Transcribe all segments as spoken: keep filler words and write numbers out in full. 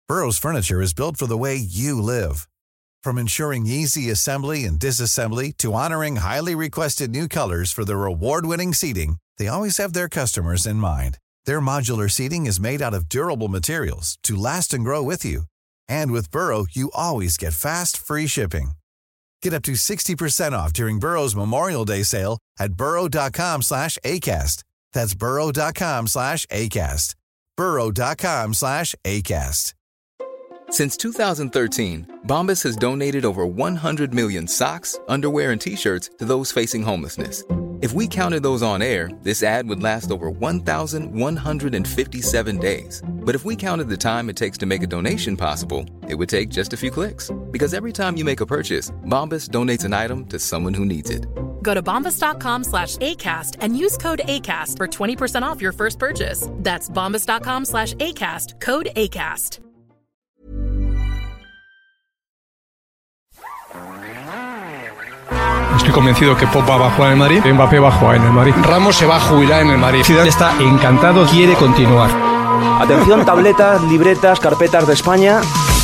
Burrow's furniture is built for the way you live. From ensuring easy assembly and disassembly to honoring highly requested new colors for their award-winning seating, they always have their customers in mind. Their modular seating is made out of durable materials to last and grow with you. And with Burrow, you always get fast, free shipping. Get up to sixty percent off during Burrow's Memorial Day sale at burrow.com slash ACAST. That's burrow.com slash ACAST. burrow.com slash ACAST. Since two thousand thirteen, Bombas has donated over one hundred million socks, underwear, and T-shirts to those facing homelessness. If we counted those on air, this ad would last over one thousand one hundred fifty-seven days. But if we counted the time it takes to make a donation possible, it would take just a few clicks. Because every time you make a purchase, Bombas donates an item to someone who needs it. Go to bombas.com slash ACAST and use code ACAST for twenty percent off your first purchase. That's bombas.com slash ACAST, code ACAST. Estoy convencido que Pogba va a jugar en el Madrid, Mbappé va a jugar en el Madrid, Ramos se va a jubilar en el Madrid. Zidane está encantado, quiere continuar. Atención, tabletas, libretas, carpetas de España.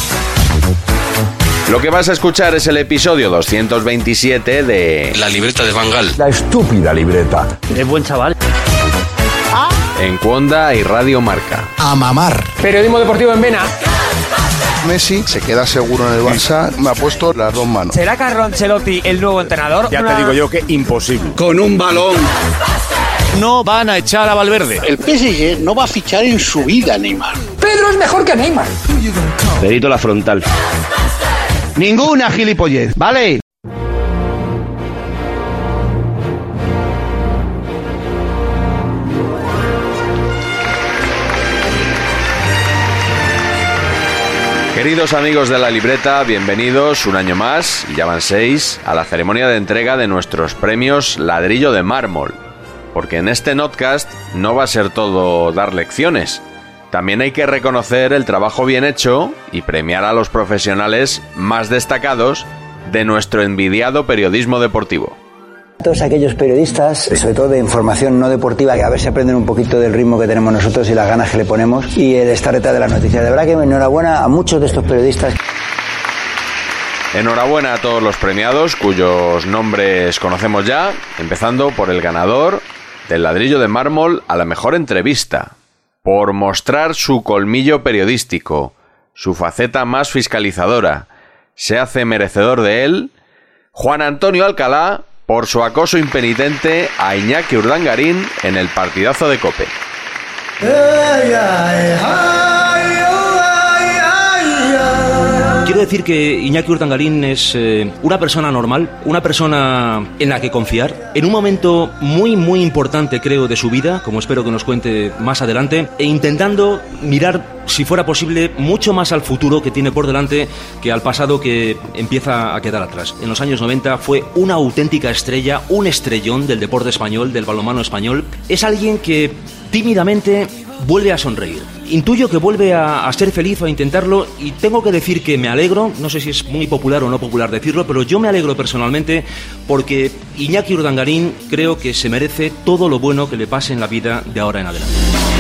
Lo que vas a escuchar es el episodio doscientos veintisiete de La libreta de Van Gaal. La estúpida libreta. Es buen chaval. En Cuonda y Radio Marca. A mamar. Periodismo deportivo en Vena. Messi se queda seguro en el Barça, me ha puesto las dos manos. ¿Será Carlo Ancelotti el nuevo entrenador? Ya te digo yo que imposible. Con un balón. No van a echar a Valverde. El P S G no va a fichar en su vida a Neymar. Pedro es mejor que Neymar. Perito la frontal. Ninguna gilipollez, ¿vale? Queridos amigos de La Libreta, bienvenidos un año más, y ya van seis, a la ceremonia de entrega de nuestros premios Ladrillo de Mármol. Porque en este notcast no va a ser todo dar lecciones. También hay que reconocer el trabajo bien hecho y premiar a los profesionales más destacados de nuestro envidiado periodismo deportivo. Todos aquellos periodistas, sobre todo de información no deportiva, que a ver si aprenden un poquito del ritmo que tenemos nosotros y las ganas que le ponemos y de estar detrás de las noticias. De verdad que enhorabuena a muchos de estos periodistas. Enhorabuena a todos los premiados, cuyos nombres conocemos ya, empezando por el ganador del Ladrillo de Mármol a la mejor entrevista, por mostrar su colmillo periodístico, su faceta más fiscalizadora. Se hace merecedor de él Juan Antonio Alcalá, por su acoso impenitente a Iñaki Urdangarín en el partidazo de COPE. Quiero decir que Iñaki Urdangarín es eh, una persona normal, una persona en la que confiar, en un momento muy muy importante, creo, de su vida, como espero que nos cuente más adelante, e intentando mirar, si fuera posible, mucho más al futuro que tiene por delante que al pasado que empieza a quedar atrás. En los años noventa fue una auténtica estrella, un estrellón del deporte español, del balonmano español. Es alguien que tímidamente vuelve a sonreír. Intuyo que vuelve a, a ser feliz o a intentarlo, y tengo que decir que me alegro, no sé si es muy popular o no popular decirlo, pero yo me alegro personalmente porque Iñaki Urdangarín creo que se merece todo lo bueno que le pase en la vida de ahora en adelante.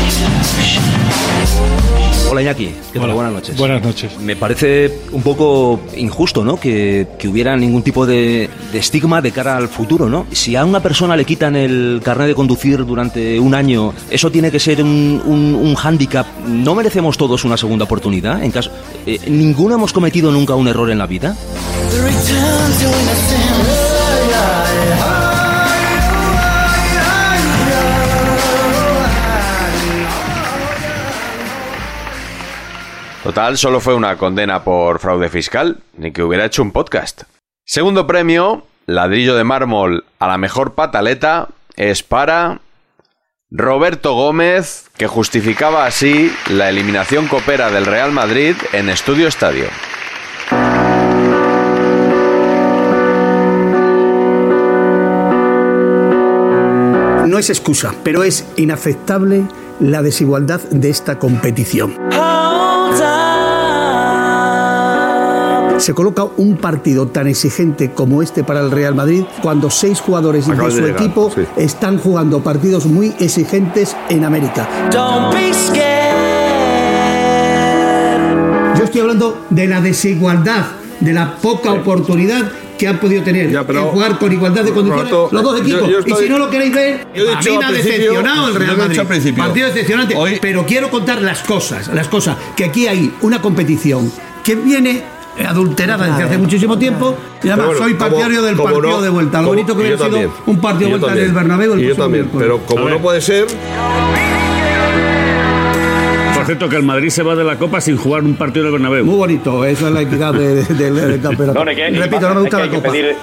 Hola Iñaki, ¿qué tal? Buenas noches. Buenas noches. Me parece un poco injusto, ¿no?, que, que hubiera ningún tipo de, de estigma de cara al futuro, ¿no? Si a una persona le quitan el carnet de conducir durante un año, eso tiene que ser un, un, un hándicap. ¿No merecemos todos una segunda oportunidad? En caso, eh, ¿ninguno hemos cometido nunca un error en la vida? Total, solo fue una condena por fraude fiscal, ni que hubiera hecho un podcast. Segundo premio, Ladrillo de Mármol a la mejor pataleta, es para Roberto Gómez, que justificaba así la eliminación copera del Real Madrid en Estudio Estadio. No es excusa, pero es inaceptable la desigualdad de esta competición. Se coloca un partido tan exigente como este para el Real Madrid cuando seis jugadores de su llegar, equipo sí. están jugando partidos muy exigentes en América. Yo estoy hablando de la desigualdad, de la poca sí. oportunidad que han podido tener ya, pero, en jugar con igualdad de condiciones Roberto, los dos equipos. Yo, yo estoy, y si no lo queréis ver, a mí me ha decepcionado el Real Madrid. Partido decepcionante. Hoy, pero quiero contar las cosas, las cosas, que aquí hay una competición que viene adulterada desde hace muchísimo tiempo. Y además bueno, soy partidario como, del como partido no, de vuelta. Lo bonito que hubiera sido también. un partido de vuelta del Bernabéu. El y yo también, pero como no puede ser... Por cierto, que el Madrid se va de la Copa sin jugar un partido del Bernabéu. Muy bonito, eso es la equidad de, de, de, del campeonato. No, que, Repito, no me gusta la Copa. Pedir...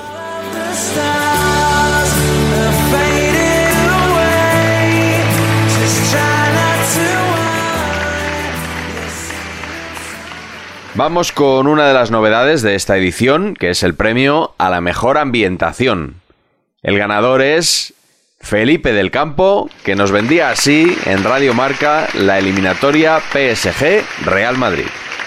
Vamos con una de las novedades de esta edición, que es el premio a la mejor ambientación. El ganador es Felipe del Campo, que nos vendía así en Radio Marca la eliminatoria P S G Real Madrid.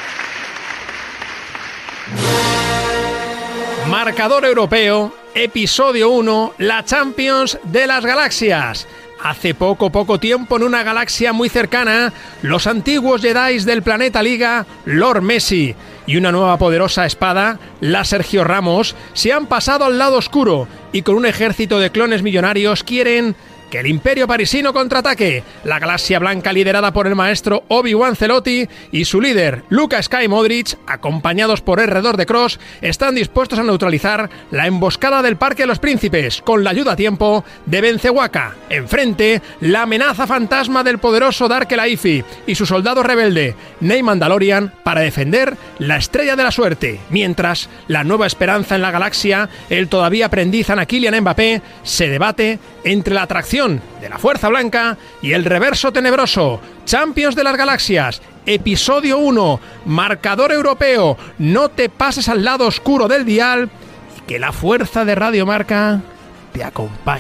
Marcador europeo, episodio uno, la Champions de las Galaxias. Hace poco, poco tiempo, en una galaxia muy cercana, los antiguos Jedi del planeta Liga, Lord Messi, y una nueva poderosa espada, la Sergio Ramos, se han pasado al lado oscuro y con un ejército de clones millonarios quieren que el imperio parisino contraataque. La galaxia blanca, liderada por el maestro Obi-Wan Celotti y su líder Luka Sky Modric, acompañados por Herredor de Cross, están dispuestos a neutralizar la emboscada del Parque de los Príncipes con la ayuda a tiempo de Benzewaka. Enfrente, la amenaza fantasma del poderoso Dark Elaifi y su soldado rebelde Ney Mandalorian para defender la estrella de la suerte. Mientras, la nueva esperanza en la galaxia, el todavía aprendiz Kylian Mbappé, se debate entre la atracción de la Fuerza Blanca y el reverso tenebroso. Champions de las Galaxias, episodio uno, marcador europeo. No te pases al lado oscuro del dial y que la fuerza de Radio Marca te acompañe.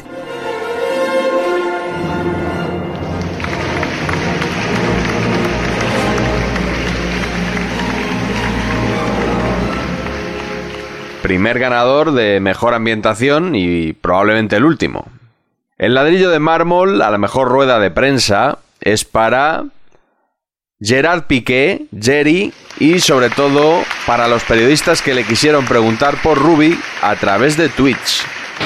Primer ganador de mejor ambientación y probablemente el último. El ladrillo de mármol a la mejor rueda de prensa es para Gerard Piqué, Jerry, y sobre todo para los periodistas que le quisieron preguntar por Rubi a través de Twitch.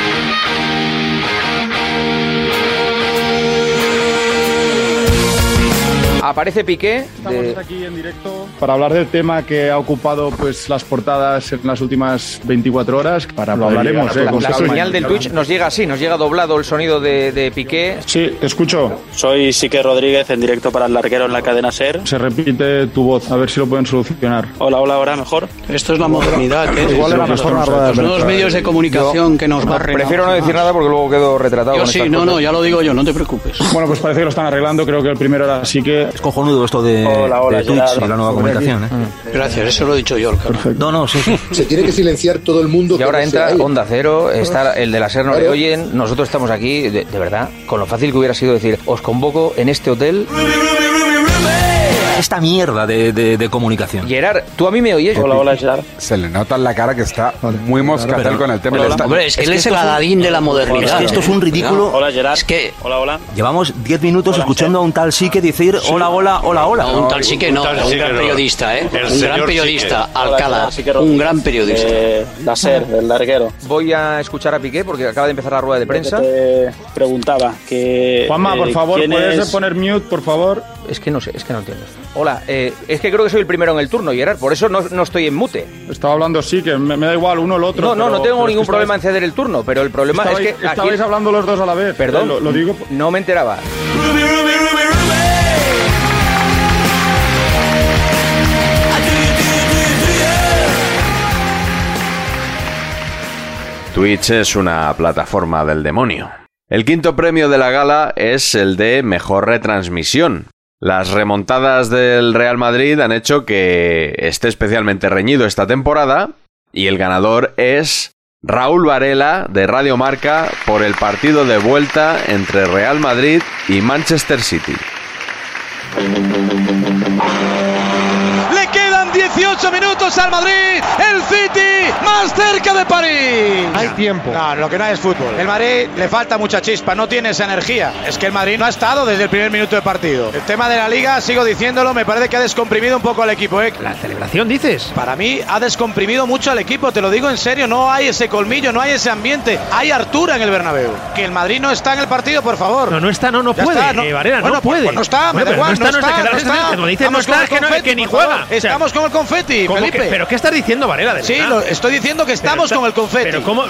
Aparece Piqué. Estamos de... aquí en directo para hablar del tema que ha ocupado pues las portadas en las últimas veinticuatro horas. Para lo hablaremos. Eh, la la señal del Twitch nos llega así, nos llega doblado el sonido de, de Piqué. Sí, te escucho. Soy Sique Rodríguez en directo para el larguero en la cadena SER. Se repite tu voz, a ver si lo pueden solucionar. Hola, hola, ahora mejor. Esto es la modernidad. ¿eh? Igual era mejor una rueda de prensa. Los nuevos medios de comunicación yo que nos barren. Prefiero no decir nada porque luego quedo retratado. Yo con sí, no, cosas. no, ya lo digo yo, no te preocupes. Bueno, pues parece que lo están arreglando. Creo que el primero era Sique. Es cojonudo esto de, hola, hola, de Twitch Gerard, y la nueva comunicación. ¿eh? Gracias, eso lo he dicho yo. No, no, sí, sí. Se tiene que silenciar todo el mundo. Y ahora entra Onda Cero, está el de la SER, no le oyen. Nosotros estamos aquí, de, de verdad, con lo fácil que hubiera sido decir, os convoco en este hotel. Esta mierda de, de, de comunicación. Gerard, ¿tú a mí me oyes? Hola, hola, Gerard. Se le nota en la cara que está muy moscatel claro, con el tema. Hola, hola. Hombre, es que él es el Aladín de la modernidad. Es que esto es un ridículo. Hola, Gerard. Es que hola, hola. Llevamos diez minutos hola, escuchando a un tal Sique decir sí. hola, hola, hola, hola. No, un tal Sique no, un, un gran periodista, ¿eh? El un gran periodista, Sique. Alcalá. Hola, un gran periodista. Eh, la SER, del larguero. Voy a escuchar a Piqué porque acaba de empezar la rueda de prensa. Te preguntaba que... Juanma, por eh, favor, ¿puedes es... poner mute, por favor? Es que no sé, es que no entiendo. Hola, eh, es que creo que soy el primero en el turno, Gerard, por eso no, no estoy en mute. Estaba hablando sí, que me, me da igual uno o el otro. No, no, pero, no tengo ningún es que problema estabais, en ceder el turno, pero el problema estabais, es que... Estabais aquí... hablando los dos a la vez. Perdón, lo, lo digo... no me enteraba. Twitch es una plataforma del demonio. El quinto premio de la gala es el de mejor retransmisión. Las remontadas del Real Madrid han hecho que esté especialmente reñido esta temporada y el ganador es Raúl Varela de Radio Marca por el partido de vuelta entre Real Madrid y Manchester City. Le quedan dieciocho minutos al Madrid, el City más cerca de París. Hay tiempo. No, lo que no hay es fútbol. El Madrid le falta mucha chispa, no tiene esa energía. Es que el Madrid no ha estado desde el primer minuto de partido. El tema de la Liga, sigo diciéndolo, me parece que ha descomprimido un poco al equipo, ¿eh? ¿La celebración dices? Para mí ha descomprimido mucho al equipo, te lo digo en serio, no hay ese colmillo, no hay ese ambiente, hay hartura en el Bernabéu. Que el Madrid no está en el partido, por favor. No, no está, no, no Ya puede, está, no. eh, Varela, Bueno, no pues- puede. pues no está, me Bueno, da pero igual, no está, no no está, está, que no está. Como dices, no Vamos está, con es el que, no, confeti, que ni por favor. juega. O sea, Estamos con el confeti, ¿cómo Felipe. que- ¿Pero qué estás diciendo, Varela? de Sí, verdad? lo, estoy diciendo que estamos Pero con el confeti. Pero ¿cómo?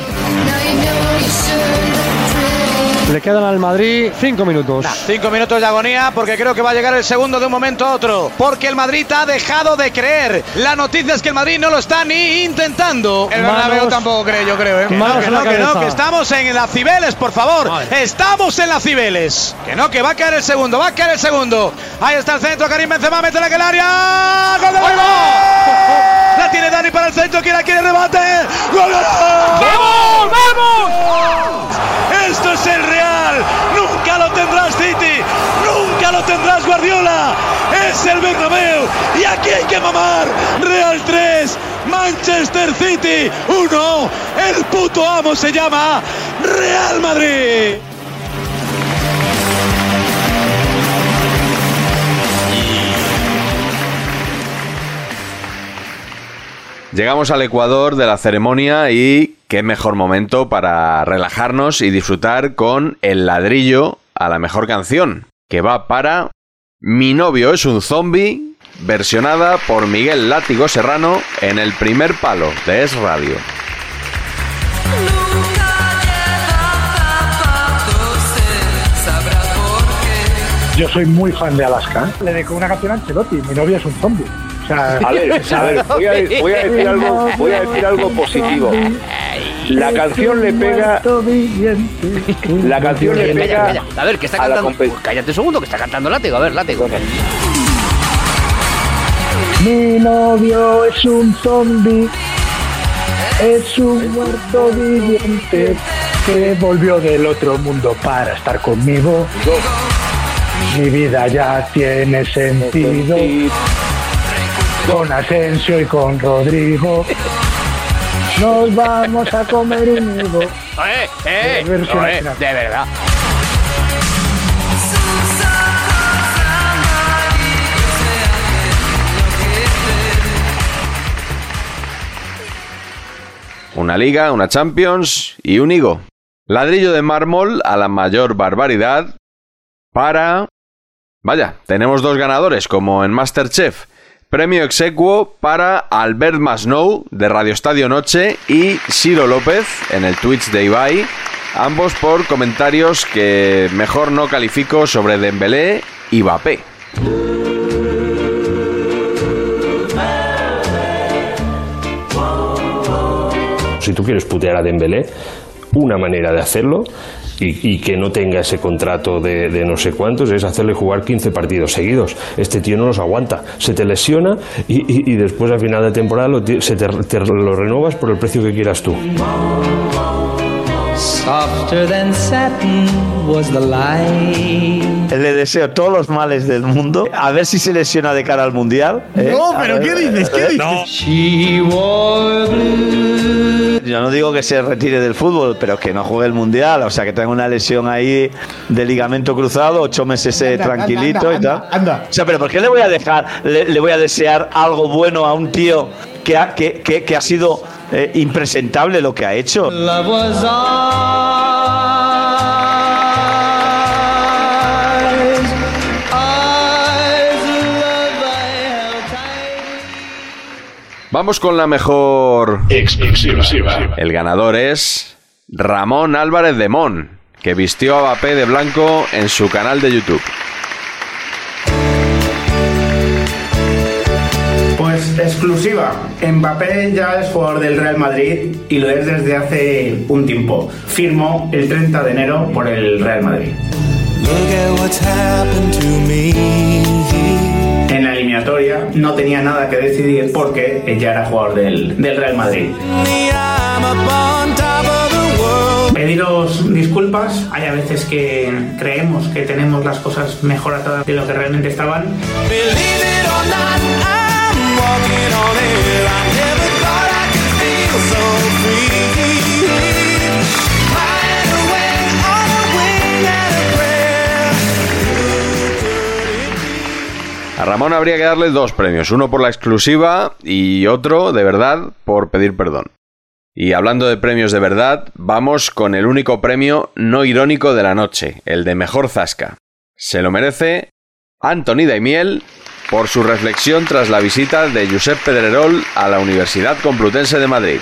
Le quedan al Madrid cinco minutos. Nah, cinco minutos de agonía porque creo que va a llegar el segundo de un momento a otro. Porque el Madrid ha dejado de creer. La noticia es que el Madrid no lo está ni intentando. El Manos- Bernabéu tampoco cree, yo creo. ¿eh? Que manos no, que en no, la que no, cabeza. que estamos en la Cibeles, por favor. Madre. Estamos en la Cibeles. Que no, que va a caer el segundo, va a caer el segundo. Ahí está el centro, Karim Benzema, mete en el área. ¡Gol de Madrid! La tiene Dani para el centro, que la quiere rebate. ¡Gol! ¡Vamos, vamos! Esto es el Real. Nunca lo tendrás City. Nunca lo tendrás Guardiola. Es el Bernabéu. Y aquí hay que mamar. Real tres. Manchester City uno. El puto amo se llama Real Madrid. Llegamos al Ecuador de la ceremonia y qué mejor momento para relajarnos y disfrutar con El Ladrillo a la mejor canción, que va para Mi novio es un zombie, versionada por Miguel Látigo Serrano en El Primer Palo de Es Radio. Yo soy muy fan de Alaska. Le dedico una canción a Ancelotti. Mi novia es un zombie. O sea, A ver, a ver, voy a, voy a decir algo, voy a decir algo positivo. La canción le pega, la canción le Calla, pega. calla. A ver, que está a la cantando. compe- Pues cállate un segundo, que está cantando Látigo. A ver, Látigo. mi novio es un zombie. Es un muerto viviente que volvió del otro mundo para estar conmigo. Mi vida ya tiene sentido. Con Asensio y con Rodrigo nos vamos a comer un huevo. ¡Eh, eh! A ver si no, la eh, final. de verdad. Una Liga, una Champions y un higo. Ladrillo de mármol a la mayor barbaridad para... Vaya, tenemos dos ganadores como en MasterChef. Premio exequo para Albert Masnou de Radio Estadio Noche y Ciro López en el Twitch de Ibai. Ambos por comentarios que mejor no califico sobre Dembélé y Mbappé. Si tú quieres putear a Dembélé, una manera de hacerlo y, y que no tenga ese contrato de, de no sé cuántos es hacerle jugar quince partidos seguidos. Este tío no los aguanta, se te lesiona y, y, y después al final de temporada lo, ti- se te, te lo renovas por el precio que quieras tú. Softer than satin was the light. Le deseo todos los males del mundo. A ver si se lesiona de cara al mundial. ¿eh? No, pero A ver, ¿qué dices? ¿Qué eh, dices? no. She wore blue. Yo no digo que se retire del fútbol, pero que no juegue el mundial. O sea, que tenga una lesión ahí de ligamento cruzado, ocho meses eh, Anda, tranquilito anda, y tal. anda, anda. O sea, pero ¿por qué le voy a dejar, le, le voy a desear algo bueno a un tío que ha, que, que, que ha sido eh, impresentable lo que ha hecho? Love was ours. Ours, love I held tight. Vamos con la mejor Exclusiva. El ganador es Ramón Álvarez de Mon, que vistió a Mbappé de blanco en su canal de YouTube. Pues exclusiva. Mbappé ya es jugador del Real Madrid y lo es desde hace un tiempo. Firmó el treinta de enero por el Real Madrid. En la eliminatoria no tenía nada que decidir porque ya era jugador del, del Real Madrid. Pediros disculpas, hay a veces que creemos que tenemos las cosas mejor atadas de lo que realmente estaban. walking on air. I never thought I could feel so free. Flying away on a wing and a prayer. A Ramón habría que darle dos premios, uno por la exclusiva y otro, de verdad, por pedir perdón. Y hablando de premios de verdad, vamos con el único premio no irónico de la noche, el de Mejor Zasca. Se lo merece Antoni Daimiel por su reflexión tras la visita de Josep Pedrerol a la Universidad Complutense de Madrid.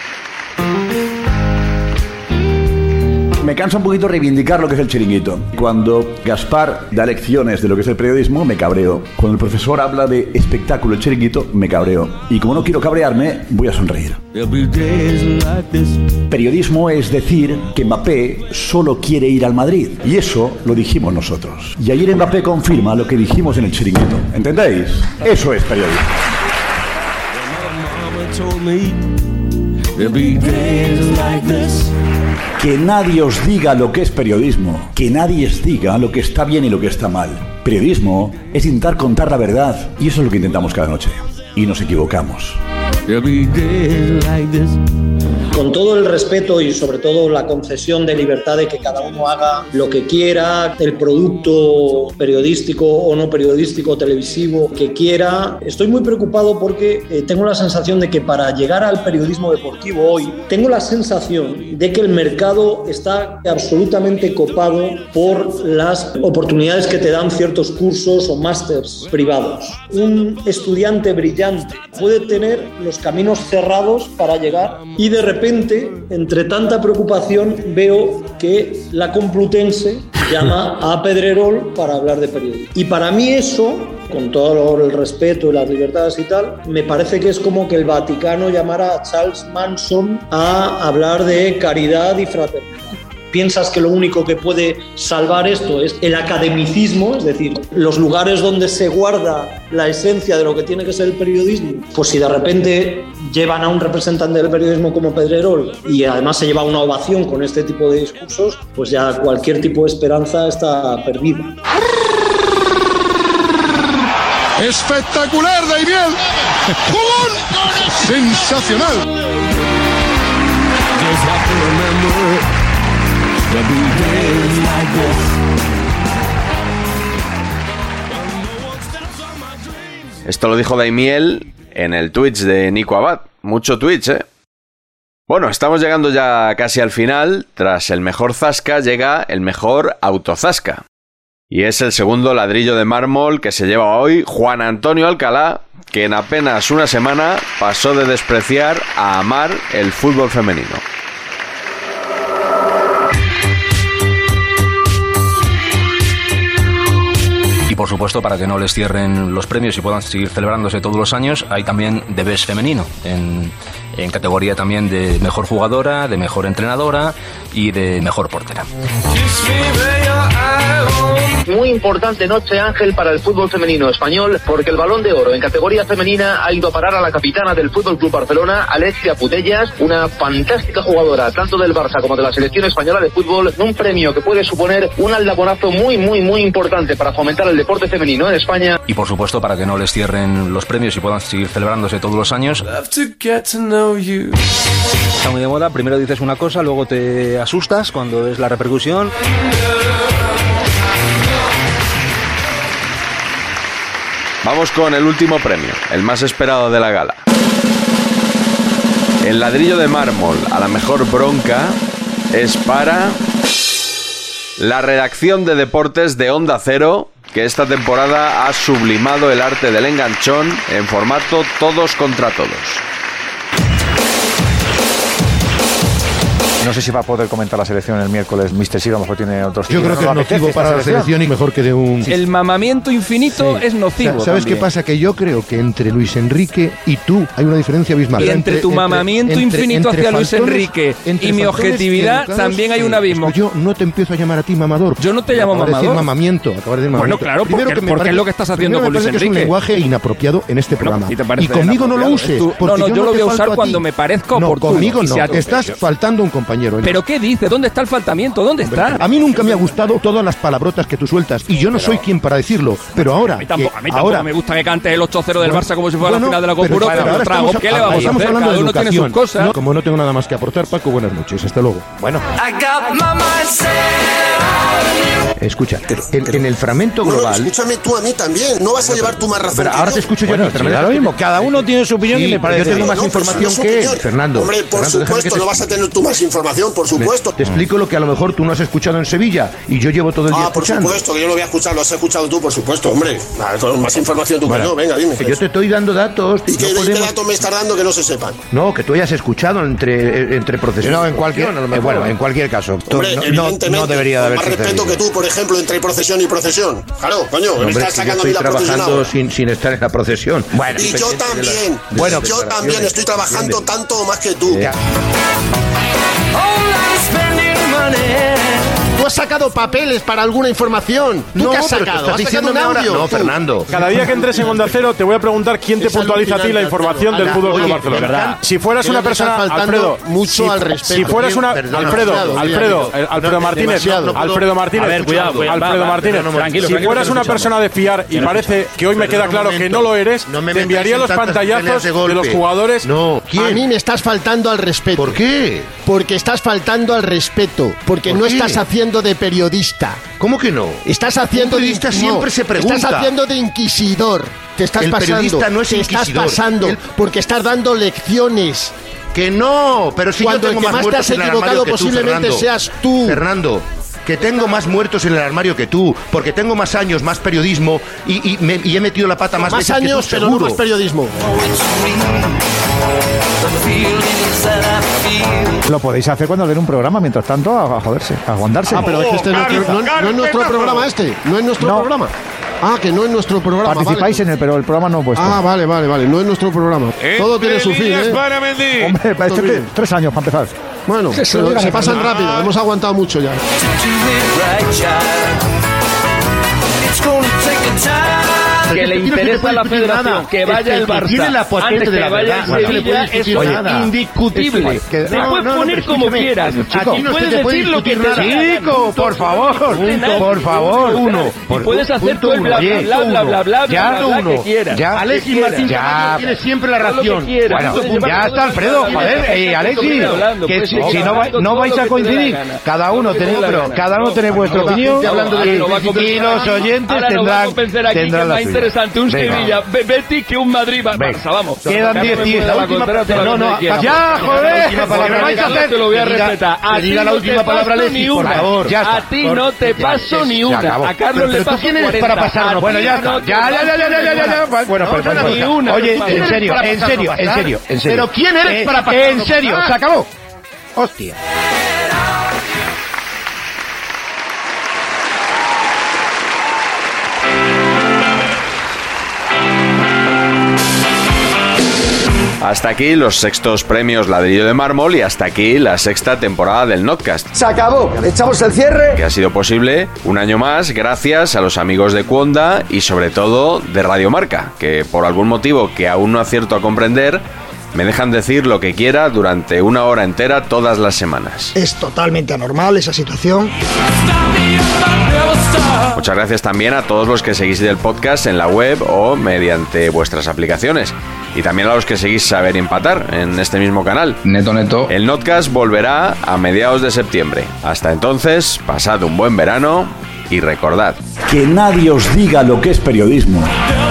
Me cansa un poquito reivindicar lo que es el chiringuito. Cuando Gaspar da lecciones de lo que es el periodismo, me cabreo. Cuando el profesor habla de espectáculo, el chiringuito, me cabreo. Y como no quiero cabrearme, voy a sonreír. Periodismo es decir que Mbappé solo quiere ir al Madrid. Y eso lo dijimos nosotros. Y ayer Mbappé confirma lo que dijimos en el chiringuito. ¿Entendéis? Eso es periodismo. Que nadie os diga lo que es periodismo, que nadie os diga lo que está bien y lo que está mal. Periodismo es intentar contar la verdad, y eso es lo que intentamos cada noche. Y nos equivocamos. Con todo el respeto y sobre todo la concesión de libertad de que cada uno haga lo que quiera, el producto periodístico o no periodístico, televisivo que quiera, estoy muy preocupado porque eh, tengo la sensación de que para llegar al periodismo deportivo hoy, tengo la sensación de que el mercado está absolutamente copado por las oportunidades que te dan ciertos cursos o másters privados. Un estudiante brillante puede tener los caminos cerrados para llegar y de repente entre tanta preocupación veo que la Complutense llama a Pedrerol para hablar de periodismo. Y para mí eso, con todo el respeto y las libertades y tal, me parece que es como que el Vaticano llamara a Charles Manson a hablar de caridad y fraternidad. ¿Piensas que lo único que puede salvar esto es el academicismo, es decir, los lugares donde se guarda la esencia de lo que tiene que ser el periodismo? Pues si de repente llevan a un representante del periodismo como Pedrerol y además se lleva una ovación con este tipo de discursos, pues ya cualquier tipo de esperanza está perdida. ¡Espectacular, Daimiel! ¡Jugón! ¡Sensacional! Esto lo dijo Daimiel en el Twitch de Nico Abad. Mucho Twitch, ¿eh? Bueno, estamos llegando ya casi al final. Tras el mejor zasca llega el mejor autozasca. Y es el segundo ladrillo de mármol que se lleva hoy Juan Antonio Alcalá, que en apenas una semana pasó de despreciar a amar el fútbol femenino. Y por supuesto, para que no les cierren los premios y puedan seguir celebrándose todos los años, hay también The Best femenino, en, en categoría también de mejor jugadora, de mejor entrenadora y de mejor portera. Muy importante noche, Ángel, para el fútbol femenino español, porque el Balón de Oro en categoría femenina ha ido a parar a la capitana del Fútbol Club Barcelona, Alexia Putellas, una fantástica jugadora tanto del Barça como de la selección española de fútbol, un premio que puede suponer un aldabonazo muy, muy, muy importante para fomentar el deporte femenino en España. Y por supuesto, para que no les cierren los premios y puedan seguir celebrándose todos los años. Está muy de moda, primero dices una cosa, luego te asustas cuando es la repercusión. Vamos con el último premio, el más esperado de la gala. El ladrillo de mármol a la mejor bronca es para la redacción de deportes de Onda Cero, que esta temporada ha sublimado el arte del enganchón en formato todos contra todos. No sé si va a poder comentar la selección el miércoles. mister Siro a lo mejor tiene otros... Yo creo que es nocivo para la selección y mejor que de un... El mamamiento infinito sí. es nocivo. ¿Sabes también. qué pasa? Que yo creo que entre Luis Enrique y tú hay una diferencia abismal. Y entre, entre tu mamamiento entre, infinito entre, entre hacia faltones, Luis Enrique y mi objetividad y también hay un abismo. Yo no te empiezo a llamar a ti mamador. Yo no te llamo mamador. Decir mamamiento, acabar de decir mamamiento. Bueno, claro, primero porque, que me porque parece, es lo que estás haciendo con Luis Enrique. Es un lenguaje inapropiado en este programa. Bueno, y conmigo no lo uses. No, no, yo lo voy a usar cuando me parezca oportuno. No, conmigo no. Te estás faltando un compañero. compañero. ¿Pero qué dice? ¿Dónde está el faltamiento? ¿Dónde está? A mí nunca me ha gustado todas las palabrotas que tú sueltas y yo no pero, soy quien para decirlo, pero ahora... A mí tampoco, que, a mí tampoco ahora, me gusta que cante el ocho cero del Barça como si fuera bueno, la final de la Copa pero, Europa. Pero trago. ¿Qué le vamos a hacer? Estamos hablando Cada de uno tiene sus cosas. No, como no tengo nada más que aportar, Paco, buenas noches. Hasta luego. Bueno. Escucha, en, en el fragmento global... Bueno, escúchame tú a mí también. No vas a llevar tú más razón. Pero que ahora yo. te escucho yo. Bueno, pero sí, da lo mismo. Cada uno tiene su opinión sí, y me parece... Yo tengo más no, información no que él. opinión. Fernando. Hombre, por Fernando, supuesto, no vas a tener tú más información, por supuesto. Te explico lo que a lo mejor tú no has escuchado en Sevilla y yo llevo todo el día ah, por escuchando. supuesto, que yo lo voy a escuchar, lo has escuchado tú, por supuesto, hombre. Más información tú bueno, que yo, venga, dime. Que yo te estoy dando datos. ¿Y qué, no podemos... datos me estás dando que no se sepan? No, que tú hayas escuchado entre, entre procesiones. No, en cualquier, eh, bueno, en cualquier caso. Hombre, no, evidentemente, no debería de haber más respeto que tú, por ejemplo, entre procesión y procesión. Claro, coño, no, me estás sacando a mí la procesión. Estoy trabajando procesión sin, sin estar en la procesión. Bueno, y yo también. La, bueno, y yo también estoy trabajando tanto o más que tú. Ya. Tú has sacado papeles para alguna información. ¿Tú no, qué has sacado? ¿Has sacado un audio? No, Fernando. Cada día que entres en Onda Cero te voy a preguntar quién te puntualiza a ti la información del Fútbol Club Barcelona. Si fueras una persona, Alfredo, mucho si, al respeto. Si fueras una, Alfredo, Alfredo, Alfredo Martínez, Alfredo Martínez, a ver, cuidado, cuidado, Alfredo Martínez. Si fueras una persona de fiar y parece que hoy me queda claro que no lo eres, te enviaría los pantallazos de los jugadores. No, a mí me estás faltando al respeto. ¿Por qué? Porque estás faltando al respeto. Porque no estás haciendo de periodista. ¿Cómo que no? Estás haciendo un periodista de siempre no, se pregunta. Estás haciendo de inquisidor. Te estás el pasando. Periodista no es te inquisidor. estás pasando el... porque estás dando lecciones. Que no, pero si cuando yo tengo el que más más te has equivocado posiblemente tú, seas tú. Fernando. Que tengo más muertos en el armario que tú, porque tengo más años, más periodismo y, y, me, y he metido la pata más, más veces años, que tú, pero seguro. no más periodismo. Lo podéis hacer cuando ven un programa, mientras tanto, a, a joderse, a aguantarse. Ah, pero es que este no, no, no, no es nuestro programa este, no es nuestro no. programa. Ah, que no es nuestro programa. Participáis vale. en él, pero el programa no he puesto. Ah, vale, vale, vale, no es nuestro programa. Entre Todo tiene su fin, ¿eh? Para Mendy. Hombre, para este tres, tres años para empezar. Bueno, pero se, se pasan ah. rápido, hemos aguantado mucho ya. Que le interesa a la federación que vaya el Barça tiene la antes de la que vaya el Sevilla es indiscutible. Te puedes poner como quieras. Aquí puedes decir lo que te Chico, por favor, por favor, uno. Puedes hacer todo el bla bla bla bla bla bla que quieras. Alexis Martín Camacho tiene siempre la ración. Bueno, ya está Alfredo, joder, eh, Alexis, que si no vais a coincidir, cada uno tenéis, cada uno tenéis vuestra opinión y los oyentes tendrán tendrán la suya. Interesante un Sevilla Betis que un Madrid Barça, vamos. Quedan diez días. La última palabra. No, no, ya, joder. Te lo voy a respetar. A ti la última palabra ni una. Por favor, a ti no te paso ni una. A Carlos le paso quién eres para pasarnos. Bueno, ya está. Ya, ya, ya, ya, ya, ya, ya. Bueno, pero ni una. Oye, en serio, en serio, en serio, en serio. Pero quién eres para pasarnos. En serio, se acabó. Hostia. Hasta aquí los sextos premios Ladrillo de Mármol y hasta aquí la sexta temporada del Notcast. Se acabó, echamos el cierre. Que ha sido posible un año más gracias a los amigos de Cuonda y sobre todo de Radio Marca, que por algún motivo que aún no acierto a comprender, me dejan decir lo que quiera durante una hora entera todas las semanas. Es totalmente anormal esa situación. Muchas gracias también a todos los que seguís el podcast en la web o mediante vuestras aplicaciones. Y también a los que seguís Saber Empatar en este mismo canal. Neto, neto. El Notcast volverá a mediados de septiembre. Hasta entonces, pasad un buen verano y recordad: que nadie os diga lo que es periodismo.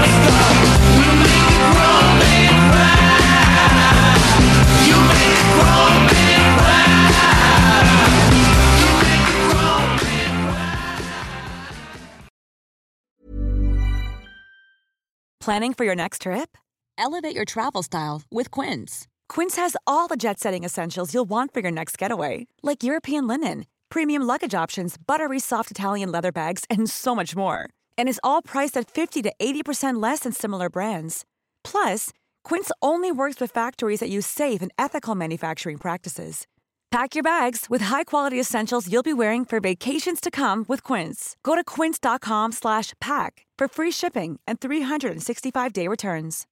Planning for your next trip? Elevate your travel style with Quince. Quince has all the jet-setting essentials you'll want for your next getaway, like European linen, premium luggage options, buttery soft Italian leather bags, and so much more. And is all priced at fifty to eighty percent less than similar brands. Plus, Quince only works with factories that use safe and ethical manufacturing practices. Pack your bags with high-quality essentials you'll be wearing for vacations to come with Quince. Go to quince.com slash pack for free shipping and three sixty-five day returns.